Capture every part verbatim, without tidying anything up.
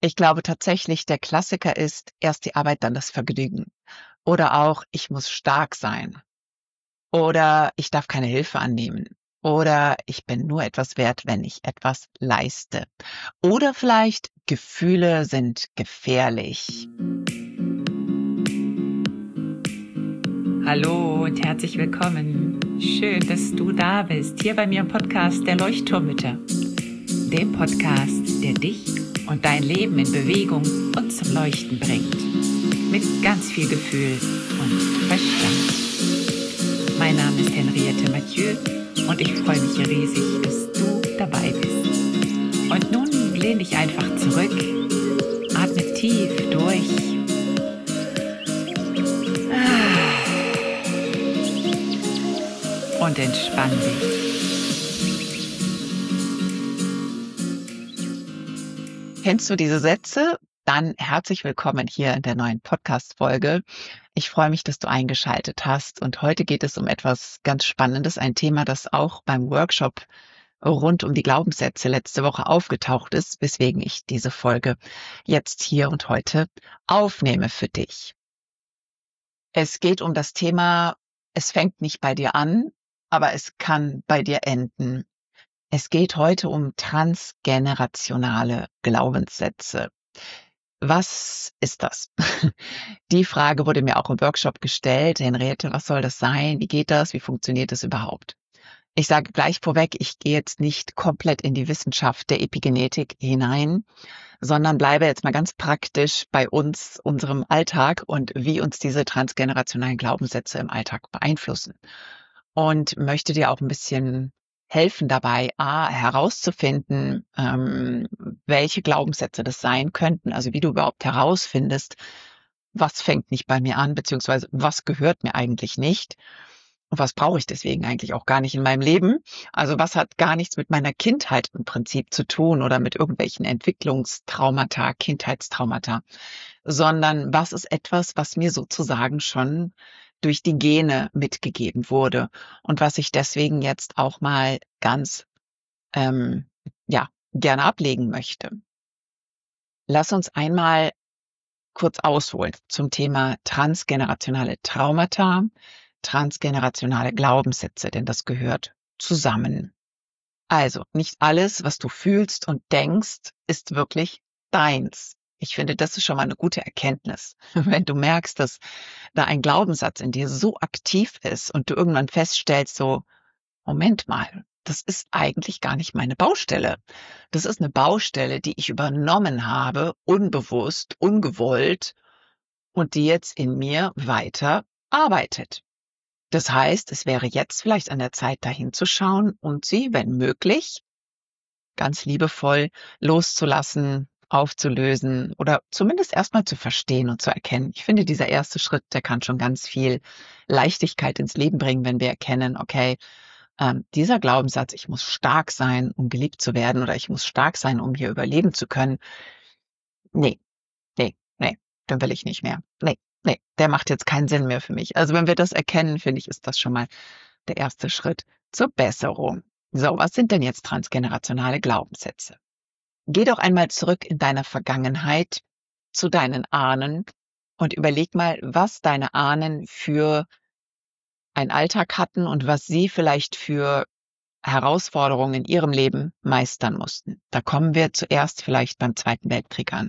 Ich glaube tatsächlich, der Klassiker ist erst die Arbeit, dann das Vergnügen. Oder auch, ich muss stark sein. Oder ich darf keine Hilfe annehmen. Oder ich bin nur etwas wert, wenn ich etwas leiste. Oder vielleicht Gefühle sind gefährlich. Hallo und herzlich willkommen. Schön, dass du da bist, hier bei mir im Podcast der Leuchtturmmütter. Dem Podcast, der dich und dein Leben in Bewegung und zum Leuchten bringt. Mit ganz viel Gefühl und Verstand. Mein Name ist Henriette Mathieu und ich freue mich riesig, dass du dabei bist. Und nun lehn dich einfach zurück, atme tief durch. Und entspann dich. Kennst du diese Sätze? Dann herzlich willkommen hier in der neuen Podcast-Folge. Ich freue mich, dass du eingeschaltet hast. Und heute geht es um etwas ganz Spannendes, ein Thema, das auch beim Workshop rund um die Glaubenssätze letzte Woche aufgetaucht ist, weswegen ich diese Folge jetzt hier und heute aufnehme für dich. Es geht um das Thema, es fängt nicht bei dir an, aber es kann bei dir enden. Es geht heute um transgenerationale Glaubenssätze. Was ist das? Die Frage wurde mir auch im Workshop gestellt. Henriette, was soll das sein? Wie geht das? Wie funktioniert das überhaupt? Ich sage gleich vorweg, ich gehe jetzt nicht komplett in die Wissenschaft der Epigenetik hinein, sondern bleibe jetzt mal ganz praktisch bei uns, unserem Alltag und wie uns diese transgenerationalen Glaubenssätze im Alltag beeinflussen. Und möchte dir auch ein bisschen helfen dabei, A, herauszufinden, ähm, welche Glaubenssätze das sein könnten, also wie du überhaupt herausfindest, was fängt nicht bei mir an, beziehungsweise was gehört mir eigentlich nicht und was brauche ich deswegen eigentlich auch gar nicht in meinem Leben. Also was hat gar nichts mit meiner Kindheit im Prinzip zu tun oder mit irgendwelchen Entwicklungstraumata, Kindheitstraumata, sondern was ist etwas, was mir sozusagen schon durch die Gene mitgegeben wurde und was ich deswegen jetzt auch mal ganz ähm, ja gerne ablegen möchte. Lass uns einmal kurz ausholen zum Thema transgenerationale Traumata, transgenerationale Glaubenssätze, denn das gehört zusammen. Also, nicht alles, was du fühlst und denkst, ist wirklich deins. Ich finde, das ist schon mal eine gute Erkenntnis. Wenn du merkst, dass da ein Glaubenssatz in dir so aktiv ist und du irgendwann feststellst, so, Moment mal, das ist eigentlich gar nicht meine Baustelle. Das ist eine Baustelle, die ich übernommen habe, unbewusst, ungewollt und die jetzt in mir weiter arbeitet. Das heißt, es wäre jetzt vielleicht an der Zeit, dahin zu schauen und sie, wenn möglich, ganz liebevoll loszulassen, aufzulösen oder zumindest erstmal zu verstehen und zu erkennen. Ich finde, dieser erste Schritt, der kann schon ganz viel Leichtigkeit ins Leben bringen, wenn wir erkennen, okay, ähm, dieser Glaubenssatz, ich muss stark sein, um geliebt zu werden oder ich muss stark sein, um hier überleben zu können. Nee, nee, nee, den will ich nicht mehr. Nee, nee, der macht jetzt keinen Sinn mehr für mich. Also wenn wir das erkennen, finde ich, ist das schon mal der erste Schritt zur Besserung. So, was sind denn jetzt transgenerationale Glaubenssätze? Geh doch einmal zurück in deiner Vergangenheit zu deinen Ahnen und überleg mal, was deine Ahnen für einen Alltag hatten und was sie vielleicht für Herausforderungen in ihrem Leben meistern mussten. Da kommen wir zuerst vielleicht beim Zweiten Weltkrieg an.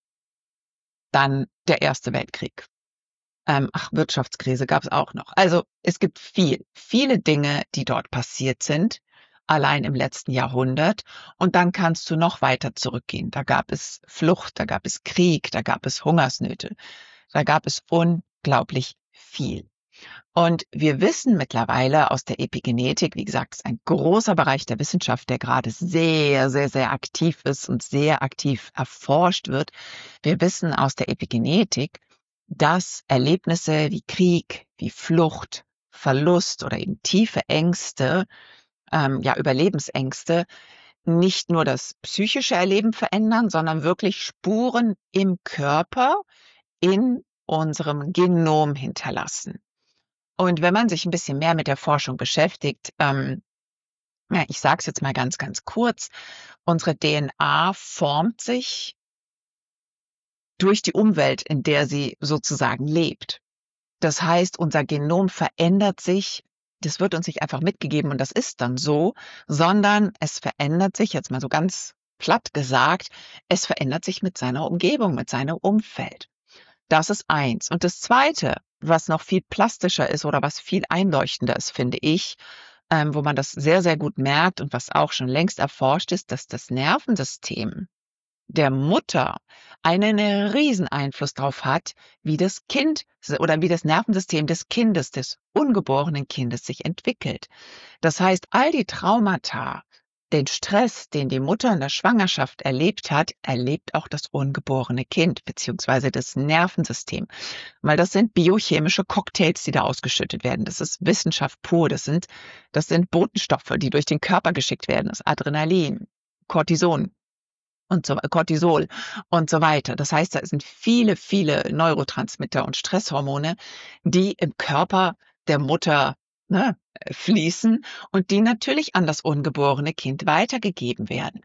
Dann der Erste Weltkrieg. Ähm, ach, Wirtschaftskrise gab es auch noch. Also es gibt viel, viele Dinge, die dort passiert sind, allein im letzten Jahrhundert. Und dann kannst du noch weiter zurückgehen. Da gab es Flucht, da gab es Krieg, da gab es Hungersnöte, da gab es unglaublich viel. Und wir wissen mittlerweile aus der Epigenetik, wie gesagt, ist ein großer Bereich der Wissenschaft, der gerade sehr, sehr, sehr aktiv ist und sehr aktiv erforscht wird. Wir wissen aus der Epigenetik, dass Erlebnisse wie Krieg, wie Flucht, Verlust oder eben tiefe Ängste, ähm, ja Überlebensängste, nicht nur das psychische Erleben verändern, sondern wirklich Spuren im Körper, in unserem Genom hinterlassen. Und wenn man sich ein bisschen mehr mit der Forschung beschäftigt, ähm, ja, ich sage es jetzt mal ganz, ganz kurz, unsere D N A formt sich durch die Umwelt, in der sie sozusagen lebt. Das heißt, unser Genom verändert sich. Das wird uns nicht einfach mitgegeben und das ist dann so, sondern es verändert sich, jetzt mal so ganz platt gesagt, es verändert sich mit seiner Umgebung, mit seinem Umfeld. Das ist eins. Und das Zweite, was noch viel plastischer ist oder was viel einleuchtender ist, finde ich, ähm, wo man das sehr, sehr gut merkt und was auch schon längst erforscht ist, dass das Nervensystem der Mutter einen riesen Einfluss darauf hat, wie das Kind oder wie das Nervensystem des Kindes, des ungeborenen Kindes sich entwickelt. Das heißt, all die Traumata, den Stress, den die Mutter in der Schwangerschaft erlebt hat, erlebt auch das ungeborene Kind beziehungsweise das Nervensystem. Weil das sind biochemische Cocktails, die da ausgeschüttet werden. Das ist Wissenschaft pur. Das sind, das sind Botenstoffe, die durch den Körper geschickt werden. Das Adrenalin, Cortison und so, Cortisol und so weiter. Das heißt, da sind viele, viele Neurotransmitter und Stresshormone, die im Körper der Mutter ne, fließen und die natürlich an das ungeborene Kind weitergegeben werden.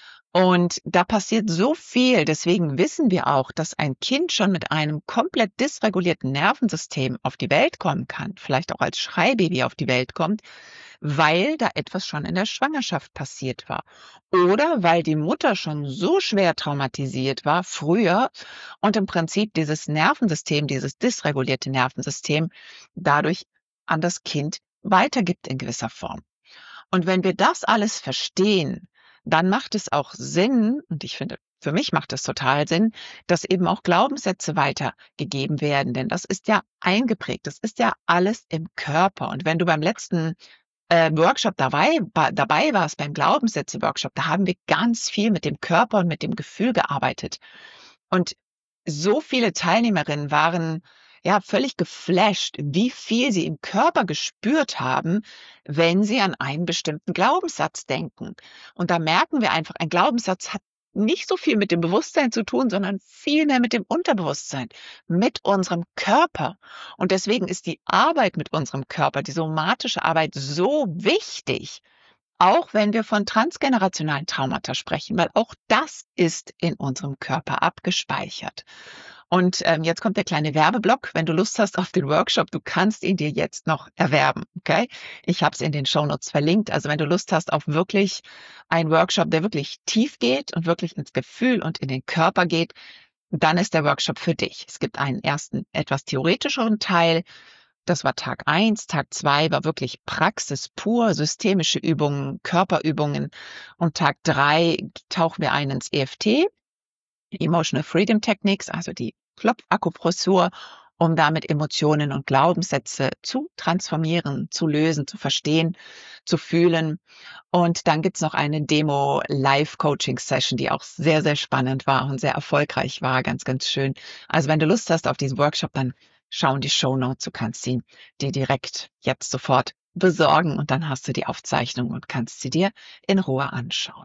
Und da passiert so viel, deswegen wissen wir auch, dass ein Kind schon mit einem komplett dysregulierten Nervensystem auf die Welt kommen kann, vielleicht auch als Schreibaby auf die Welt kommt, weil da etwas schon in der Schwangerschaft passiert war. Oder weil die Mutter schon so schwer traumatisiert war früher und im Prinzip dieses Nervensystem, dieses dysregulierte Nervensystem dadurch an das Kind weitergibt in gewisser Form. Und wenn wir das alles verstehen, dann macht es auch Sinn, und ich finde, für mich macht es total Sinn, dass eben auch Glaubenssätze weitergegeben werden, denn das ist ja eingeprägt, das ist ja alles im Körper. Und wenn du beim letzten äh, Workshop dabei, ba, dabei warst, beim Glaubenssätze-Workshop, da haben wir ganz viel mit dem Körper und mit dem Gefühl gearbeitet. Und so viele Teilnehmerinnen waren ja völlig geflasht, wie viel sie im Körper gespürt haben, wenn sie an einen bestimmten Glaubenssatz denken. Und da merken wir einfach, ein Glaubenssatz hat nicht so viel mit dem Bewusstsein zu tun, sondern viel mehr mit dem Unterbewusstsein, mit unserem Körper. Und deswegen ist die Arbeit mit unserem Körper, die somatische Arbeit so wichtig, auch wenn wir von transgenerationalen Traumata sprechen, weil auch das ist in unserem Körper abgespeichert. Und ähm, jetzt kommt der kleine Werbeblock. Wenn du Lust hast auf den Workshop, du kannst ihn dir jetzt noch erwerben. Okay? Ich habe es in den Shownotes verlinkt. Also wenn du Lust hast auf wirklich einen Workshop, der wirklich tief geht und wirklich ins Gefühl und in den Körper geht, dann ist der Workshop für dich. Es gibt einen ersten, etwas theoretischeren Teil. Das war Tag eins. Tag zwei war wirklich Praxis pur, systemische Übungen, Körperübungen. Und Tag drei tauchen wir ein ins E F T. Emotional Freedom Techniques, also die Klopfakupressur, um damit Emotionen und Glaubenssätze zu transformieren, zu lösen, zu verstehen, zu fühlen. Und dann gibt's noch eine Demo-Live-Coaching-Session, die auch sehr, sehr spannend war und sehr erfolgreich war, ganz, ganz schön. Also wenn du Lust hast auf diesen Workshop, dann schau in die Shownotes, du kannst ihn dir direkt jetzt sofort besorgen und dann hast du die Aufzeichnung und kannst sie dir in Ruhe anschauen.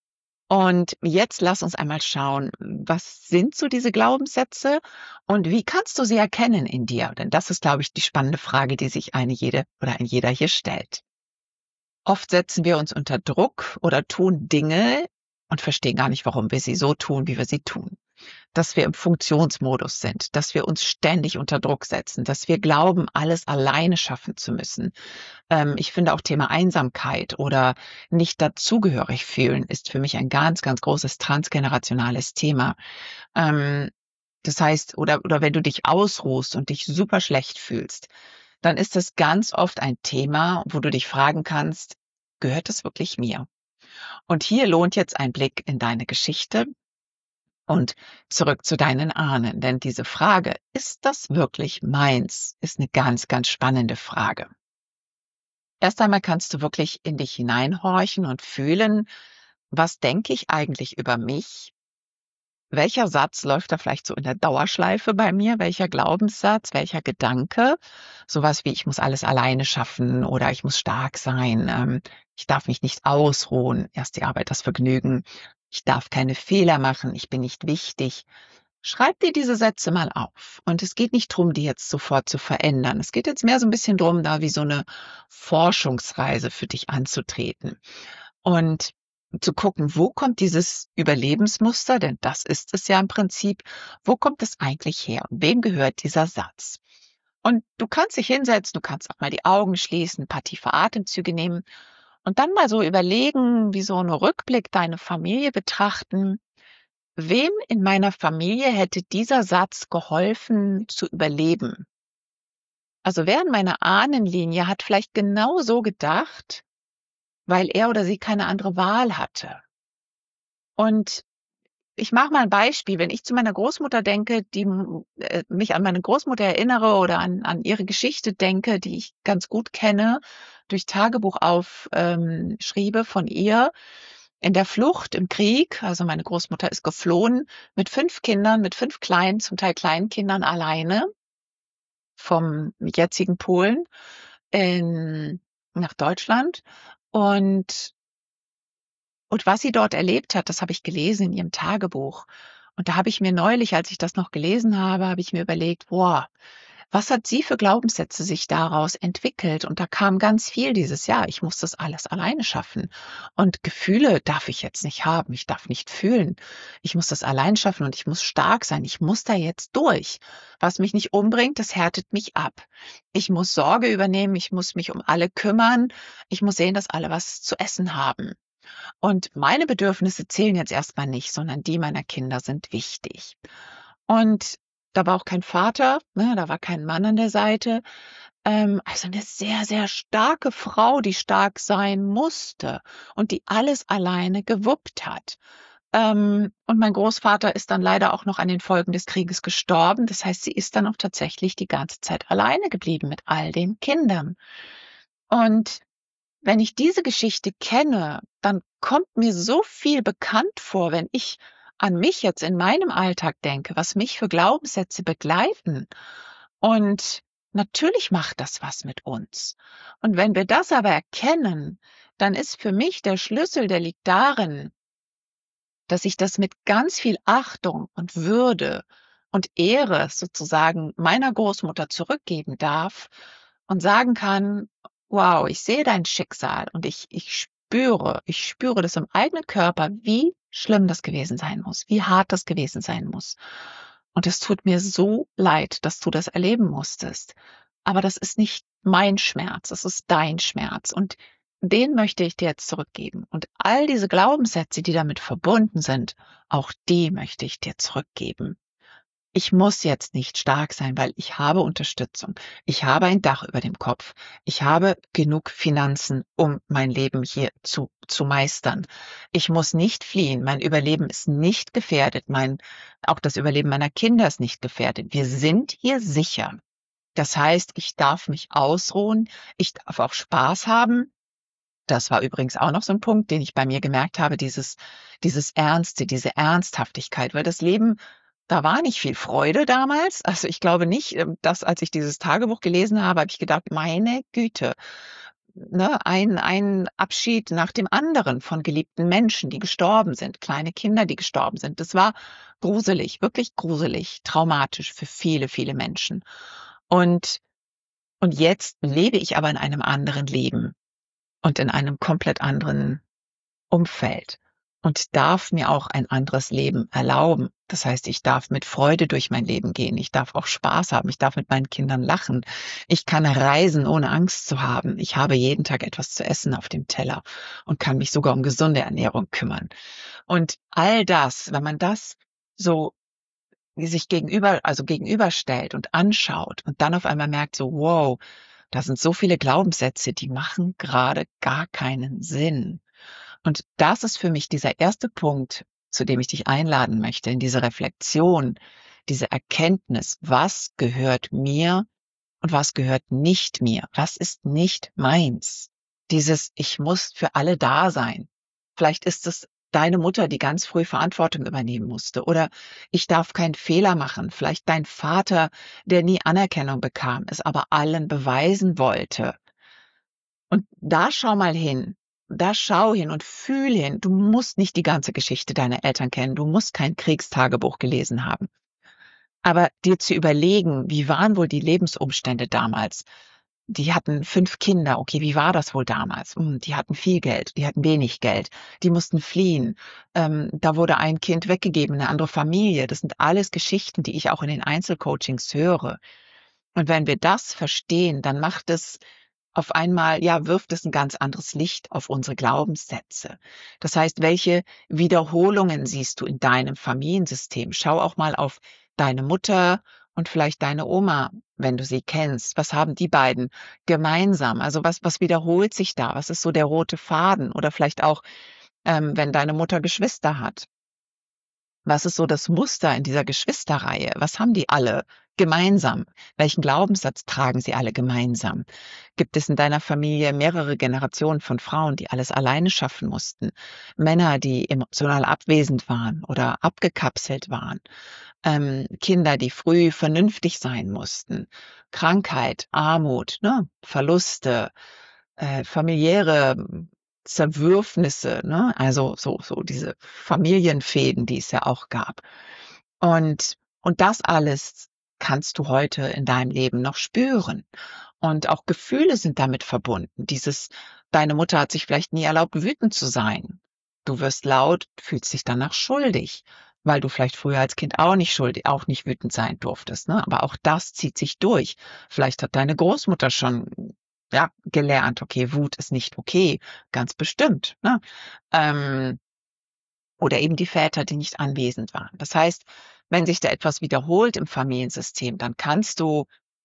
Und jetzt lass uns einmal schauen, was sind so diese Glaubenssätze und wie kannst du sie erkennen in dir? Denn das ist, glaube ich, die spannende Frage, die sich eine jede oder ein jeder hier stellt. Oft setzen wir uns unter Druck oder tun Dinge und verstehen gar nicht, warum wir sie so tun, wie wir sie tun. Dass wir im Funktionsmodus sind, dass wir uns ständig unter Druck setzen, dass wir glauben, alles alleine schaffen zu müssen. Ähm, ich finde auch Thema Einsamkeit oder nicht dazugehörig fühlen ist für mich ein ganz, ganz großes transgenerationales Thema. Ähm, das heißt, oder, oder wenn du dich ausruhst und dich super schlecht fühlst, dann ist das ganz oft ein Thema, wo du dich fragen kannst, gehört das wirklich mir? Und hier lohnt jetzt ein Blick in deine Geschichte und zurück zu deinen Ahnen, denn diese Frage, ist das wirklich meins, ist eine ganz, ganz spannende Frage. Erst einmal kannst du wirklich in dich hineinhorchen und fühlen, was denke ich eigentlich über mich? Welcher Satz läuft da vielleicht so in der Dauerschleife bei mir? Welcher Glaubenssatz, welcher Gedanke? Sowas wie, ich muss alles alleine schaffen oder ich muss stark sein, ähm, ich darf mich nicht ausruhen, erst die Arbeit, das Vergnügen. Ich darf keine Fehler machen, ich bin nicht wichtig. Schreib dir diese Sätze mal auf. Und es geht nicht drum, die jetzt sofort zu verändern. Es geht jetzt mehr so ein bisschen drum, da wie so eine Forschungsreise für dich anzutreten. Und zu gucken, wo kommt dieses Überlebensmuster, denn das ist es ja im Prinzip, wo kommt es eigentlich her und wem gehört dieser Satz? Und du kannst dich hinsetzen, du kannst auch mal die Augen schließen, ein paar tiefe Atemzüge nehmen und dann mal so überlegen, wie so ein Rückblick deine Familie betrachten. Wem in meiner Familie hätte dieser Satz geholfen zu überleben? Also wer in meiner Ahnenlinie hat vielleicht genau so gedacht, weil er oder sie keine andere Wahl hatte. Und ich mache mal ein Beispiel. Wenn ich zu meiner Großmutter denke, die äh, mich an meine Großmutter erinnere oder an, an ihre Geschichte denke, die ich ganz gut kenne, durch Tagebuch aufschriebe ähm, von ihr in der Flucht im Krieg. Also meine Großmutter ist geflohen mit fünf Kindern, mit fünf kleinen, zum Teil Kleinkindern alleine vom jetzigen Polen in, nach Deutschland. Und Und was sie dort erlebt hat, das habe ich gelesen in ihrem Tagebuch. Und da habe ich mir neulich, als ich das noch gelesen habe, habe ich mir überlegt, boah, was hat sie für Glaubenssätze sich daraus entwickelt? Und da kam ganz viel dieses Jahr, ich muss das alles alleine schaffen. Und Gefühle darf ich jetzt nicht haben, ich darf nicht fühlen. Ich muss das allein schaffen und ich muss stark sein, ich muss da jetzt durch. Was mich nicht umbringt, das härtet mich ab. Ich muss Sorge übernehmen, ich muss mich um alle kümmern, ich muss sehen, dass alle was zu essen haben. Und meine Bedürfnisse zählen jetzt erstmal nicht, sondern die meiner Kinder sind wichtig. Und da war auch kein Vater, ne, da war kein Mann an der Seite. Ähm, also eine sehr, sehr starke Frau, die stark sein musste und die alles alleine gewuppt hat. Ähm, und mein Großvater ist dann leider auch noch an den Folgen des Krieges gestorben. Das heißt, sie ist dann auch tatsächlich die ganze Zeit alleine geblieben mit all den Kindern. Und wenn ich diese Geschichte kenne, dann kommt mir so viel bekannt vor, wenn ich an mich jetzt in meinem Alltag denke, was mich für Glaubenssätze begleiten. Und natürlich macht das was mit uns. Und wenn wir das aber erkennen, dann ist für mich der Schlüssel, der liegt darin, dass ich das mit ganz viel Achtung und Würde und Ehre sozusagen meiner Großmutter zurückgeben darf und sagen kann, wow, ich sehe dein Schicksal und ich, ich spüre, ich spüre das im eigenen Körper, wie schlimm das gewesen sein muss, wie hart das gewesen sein muss. Und es tut mir so leid, dass du das erleben musstest. Aber das ist nicht mein Schmerz, es ist dein Schmerz. Und den möchte ich dir jetzt zurückgeben. Und all diese Glaubenssätze, die damit verbunden sind, auch die möchte ich dir zurückgeben. Ich muss jetzt nicht stark sein, weil ich habe Unterstützung. Ich habe ein Dach über dem Kopf. Ich habe genug Finanzen, um mein Leben hier zu, zu meistern. Ich muss nicht fliehen. Mein Überleben ist nicht gefährdet. Mein, auch das Überleben meiner Kinder ist nicht gefährdet. Wir sind hier sicher. Das heißt, ich darf mich ausruhen. Ich darf auch Spaß haben. Das war übrigens auch noch so ein Punkt, den ich bei mir gemerkt habe, dieses, dieses Ernste, diese Ernsthaftigkeit, weil das Leben, da war nicht viel Freude damals. Also ich glaube nicht, dass als ich dieses Tagebuch gelesen habe, habe ich gedacht, meine Güte, ne, ein, ein Abschied nach dem anderen von geliebten Menschen, die gestorben sind, kleine Kinder, die gestorben sind. Das war gruselig, wirklich gruselig, traumatisch für viele, viele Menschen. Und, und jetzt lebe ich aber in einem anderen Leben und in einem komplett anderen Umfeld und darf mir auch ein anderes Leben erlauben. Das heißt, ich darf mit Freude durch mein Leben gehen. Ich darf auch Spaß haben. Ich darf mit meinen Kindern lachen. Ich kann reisen, ohne Angst zu haben. Ich habe jeden Tag etwas zu essen auf dem Teller und kann mich sogar um gesunde Ernährung kümmern. Und all das, wenn man das so sich gegenüber, also gegenüberstellt und anschaut und dann auf einmal merkt so, wow, da sind so viele Glaubenssätze, die machen gerade gar keinen Sinn. Und das ist für mich dieser erste Punkt, zu dem ich dich einladen möchte, in diese Reflexion, diese Erkenntnis, was gehört mir und was gehört nicht mir, was ist nicht meins. Dieses, ich muss für alle da sein. Vielleicht ist es deine Mutter, die ganz früh Verantwortung übernehmen musste. Oder ich darf keinen Fehler machen. Vielleicht dein Vater, der nie Anerkennung bekam, es aber allen beweisen wollte. Und da schau mal hin. Da schau hin und fühl hin. Du musst nicht die ganze Geschichte deiner Eltern kennen. Du musst kein Kriegstagebuch gelesen haben. Aber dir zu überlegen, wie waren wohl die Lebensumstände damals? die hatten fünf Kinder. Okay, wie war das wohl damals? Hm, die hatten viel Geld, die hatten wenig Geld, die mussten fliehen. Ähm, da wurde ein Kind weggegeben, eine andere Familie. Das sind alles Geschichten, die ich auch in den Einzelcoachings höre. Und wenn wir das verstehen, dann macht es auf einmal, ja, wirft es ein ganz anderes Licht auf unsere Glaubenssätze. Das heißt, welche Wiederholungen siehst du in deinem Familiensystem? Schau auch mal auf deine Mutter und vielleicht deine Oma, wenn du sie kennst. Was haben die beiden gemeinsam? Also was, was wiederholt sich da? Was ist so der rote Faden? Oder vielleicht auch, ähm, wenn deine Mutter Geschwister hat. Was ist so das Muster in dieser Geschwisterreihe? Was haben die alle gemeinsam? Welchen Glaubenssatz tragen sie alle gemeinsam? Gibt es in deiner Familie mehrere Generationen von Frauen, die alles alleine schaffen mussten? Männer, die emotional abwesend waren oder abgekapselt waren? Ähm, Kinder, die früh vernünftig sein mussten? Krankheit, Armut, ne? Verluste, äh, familiäre Zerwürfnisse, ne? Also so, so diese Familienfäden, die es ja auch gab. Und, und das alles kannst du heute in deinem Leben noch spüren. Und auch Gefühle sind damit verbunden. Dieses, deine Mutter hat sich vielleicht nie erlaubt, wütend zu sein. Du wirst laut, fühlst dich danach schuldig, weil du vielleicht früher als Kind auch nicht schuldig, auch nicht wütend sein durftest, ne? Aber auch das zieht sich durch. Vielleicht hat deine Großmutter schon, ja, gelernt, okay, Wut ist nicht okay, ganz bestimmt, ne? Ähm, oder eben die Väter, die nicht anwesend waren. Das heißt, wenn sich da etwas wiederholt im Familiensystem, dann kannst du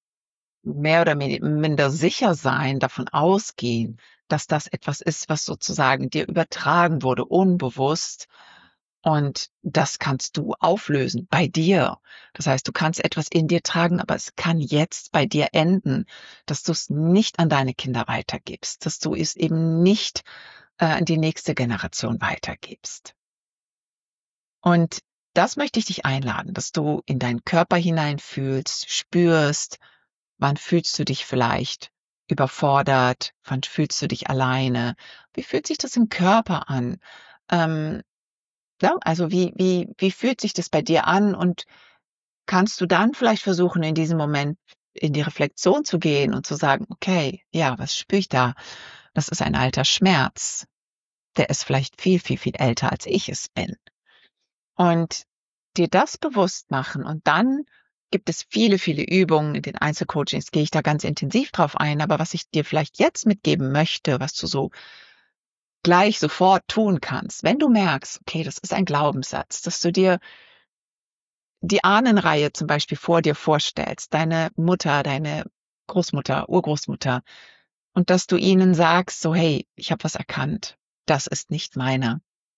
mehr oder minder sicher sein, davon ausgehen, dass das etwas ist, was sozusagen dir übertragen wurde, unbewusst. Und das kannst du auflösen bei dir. Das heißt, du kannst etwas in dir tragen, aber es kann jetzt bei dir enden, dass du es nicht an deine Kinder weitergibst, dass du es eben nicht äh, an die nächste Generation weitergibst. Und das möchte ich dich einladen, dass du in deinen Körper hineinfühlst, spürst, wann fühlst du dich vielleicht überfordert, wann fühlst du dich alleine, wie fühlt sich das im Körper an? Ähm, ja, also wie, wie, wie fühlt sich das bei dir an und kannst du dann vielleicht versuchen, in diesem Moment in die Reflexion zu gehen und zu sagen, okay, ja, was spüre ich da? Das ist ein alter Schmerz. Der ist vielleicht viel, viel, viel älter, als ich es bin. Und dir das bewusst machen und dann gibt es viele, viele Übungen. In den Einzelcoachings gehe ich da ganz intensiv drauf ein. Aber was ich dir vielleicht jetzt mitgeben möchte, was du so gleich sofort tun kannst, wenn du merkst, okay, das ist ein Glaubenssatz, dass du dir die Ahnenreihe zum Beispiel vor dir vorstellst, deine Mutter, deine Großmutter, Urgroßmutter, und dass du ihnen sagst, so, hey, ich habe was erkannt, das ist nicht meiner.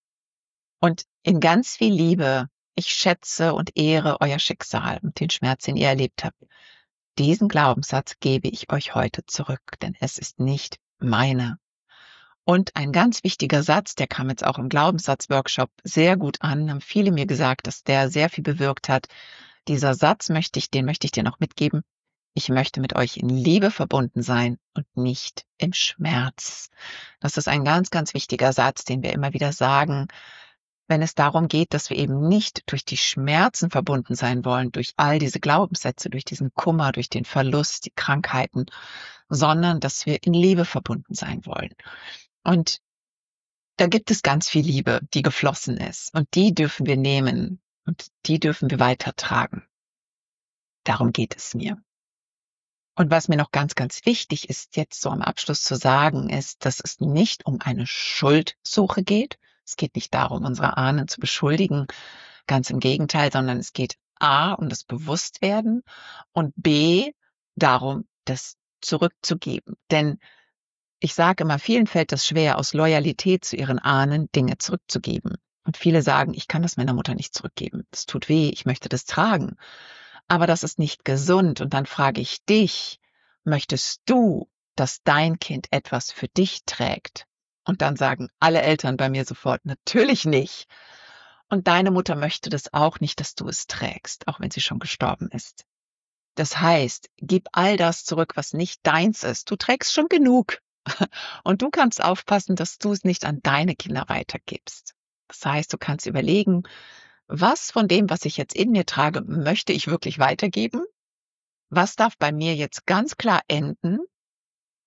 Und in ganz viel Liebe, ich schätze und ehre euer Schicksal und den Schmerz, den ihr erlebt habt. Diesen Glaubenssatz gebe ich euch heute zurück, denn es ist nicht meiner. Und ein ganz wichtiger Satz, der kam jetzt auch im Glaubenssatz-Workshop sehr gut an, haben viele mir gesagt, dass der sehr viel bewirkt hat. Dieser Satz möchte ich, den möchte ich dir noch mitgeben. Ich möchte mit euch in Liebe verbunden sein und nicht im Schmerz. Das ist ein ganz, ganz wichtiger Satz, den wir immer wieder sagen, wenn es darum geht, dass wir eben nicht durch die Schmerzen verbunden sein wollen, durch all diese Glaubenssätze, durch diesen Kummer, durch den Verlust, die Krankheiten, sondern dass wir in Liebe verbunden sein wollen. Und da gibt es ganz viel Liebe, die geflossen ist. Und die dürfen wir nehmen und die dürfen wir weitertragen. Darum geht es mir. Und was mir noch ganz, ganz wichtig ist, jetzt so am Abschluss zu sagen, ist, dass es nicht um eine Schuldsuche geht. Es geht nicht darum, unsere Ahnen zu beschuldigen, ganz im Gegenteil, sondern es geht A, um das Bewusstwerden und B, darum, das zurückzugeben. Denn ich sage immer, vielen fällt es schwer, aus Loyalität zu ihren Ahnen Dinge zurückzugeben. Und viele sagen, ich kann das meiner Mutter nicht zurückgeben. Das tut weh, ich möchte das tragen. Aber das ist nicht gesund. Und dann frage ich dich, möchtest du, dass dein Kind etwas für dich trägt? Und dann sagen alle Eltern bei mir sofort, natürlich nicht. Und deine Mutter möchte das auch nicht, dass du es trägst, auch wenn sie schon gestorben ist. Das heißt, gib all das zurück, was nicht deins ist. Du trägst schon genug. Und du kannst aufpassen, dass du es nicht an deine Kinder weitergibst. Das heißt, du kannst überlegen, was von dem, was ich jetzt in mir trage, möchte ich wirklich weitergeben? Was darf bei mir jetzt ganz klar enden?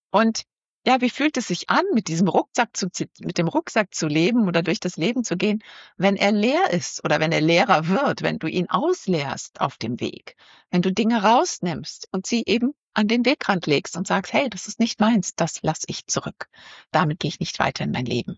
Und ja, wie fühlt es sich an, mit diesem Rucksack zu, mit dem Rucksack zu leben oder durch das Leben zu gehen, wenn er leer ist oder wenn er leerer wird, wenn du ihn ausleerst auf dem Weg, wenn du Dinge rausnimmst und sie eben an den Wegrand legst und sagst, hey, das ist nicht meins, das lasse ich zurück. Damit gehe ich nicht weiter in mein Leben.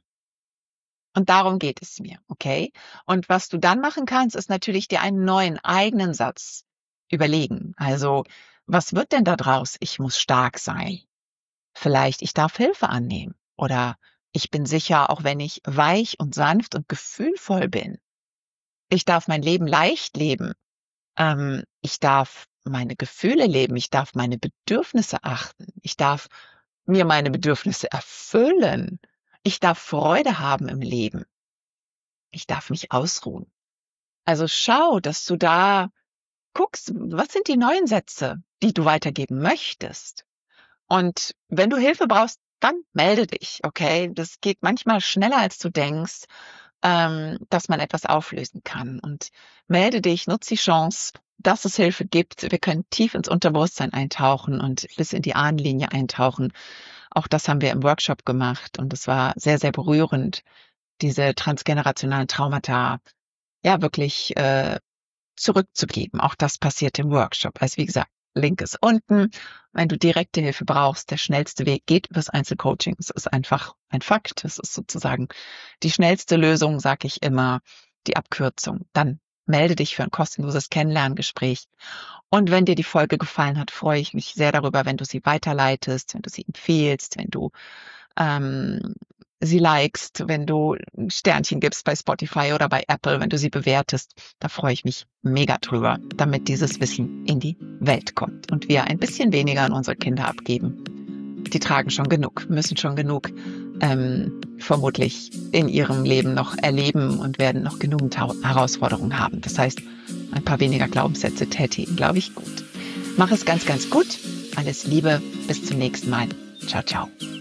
Und darum geht es mir, okay? Und was du dann machen kannst, ist natürlich dir einen neuen eigenen Satz überlegen. Also, was wird denn da draus? Ich muss stark sein. Vielleicht, ich darf Hilfe annehmen. Oder ich bin sicher, auch wenn ich weich und sanft und gefühlvoll bin. Ich darf mein Leben leicht leben. Ähm, ich darf meine Gefühle leben. Ich darf meine Bedürfnisse achten. Ich darf mir meine Bedürfnisse erfüllen. Ich darf Freude haben im Leben. Ich darf mich ausruhen. Also schau, dass du da guckst, was sind die neuen Sätze, die du weitergeben möchtest. Und wenn du Hilfe brauchst, dann melde dich, okay? Das geht manchmal schneller, als du denkst, ähm, dass man etwas auflösen kann. Und melde dich, nutze die Chance, dass es Hilfe gibt. Wir können tief ins Unterbewusstsein eintauchen und bis in die Ahnenlinie eintauchen. Auch das haben wir im Workshop gemacht und es war sehr, sehr berührend, diese transgenerationalen Traumata ja wirklich äh, zurückzugeben. Auch das passiert im Workshop. Also wie gesagt, Link ist unten. Wenn du direkte Hilfe brauchst, der schnellste Weg geht übers Einzelcoaching. Es ist einfach ein Fakt. Es ist sozusagen die schnellste Lösung, sage ich immer, die Abkürzung. Dann melde dich für ein kostenloses Kennenlerngespräch. Und wenn dir die Folge gefallen hat, freue ich mich sehr darüber, wenn du sie weiterleitest, wenn du sie empfehlst, wenn du ähm, sie likest, wenn du ein Sternchen gibst bei Spotify oder bei Apple, wenn du sie bewertest. Da freue ich mich mega drüber, damit dieses Wissen in die Welt kommt und wir ein bisschen weniger an unsere Kinder abgeben. Die tragen schon genug, müssen schon genug ähm, vermutlich in ihrem Leben noch erleben und werden noch genügend Herausforderungen haben. Das heißt, ein paar weniger Glaubenssätze tätigen, glaube ich, gut. Mach es ganz, ganz gut. Alles Liebe. Bis zum nächsten Mal. Ciao, ciao.